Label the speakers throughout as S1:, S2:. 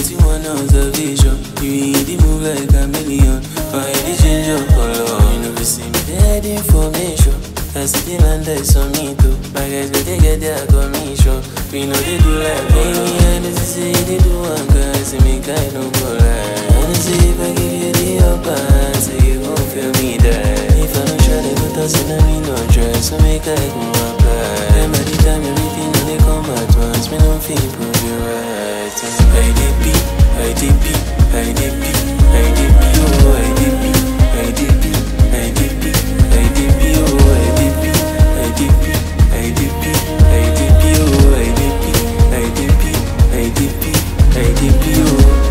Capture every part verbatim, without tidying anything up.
S1: see one observation. You really move like a million. Why you change your color? You know, we see me dead information. I see the land that's on me too. My guys, but they get their commission. We know they do like me, and they say they do one guy. Say me kind of go like. And say if I give you the upper hand, say you won't feel me there. If I don't try, they put us in a me no dress. So make I go apply. And by the time everything when they come at once, me don't feel prove you right. I did be, I did be, I did be, I did be, oh, I did be, I did be, I did be, I did be, oh, I did be, I did be, I did be, I did be, oh, I did be, I did be, I did be, I did be, oh.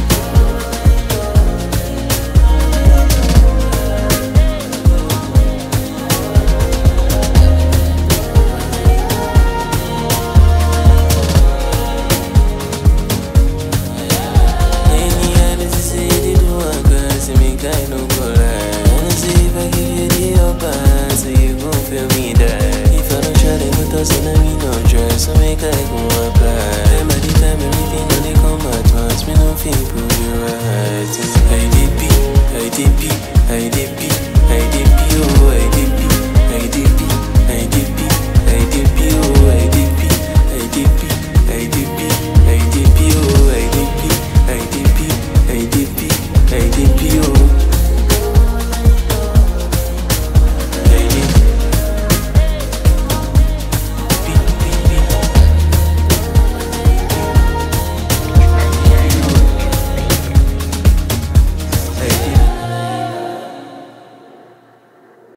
S1: I no go lie. Wanna see if I give you the upper hand, so you gon' feel me die. If I don't try, they put us in a me no dress, so make I go apply. Then by the time everything when they come at once, me no feel prove you right. I did be, I did be.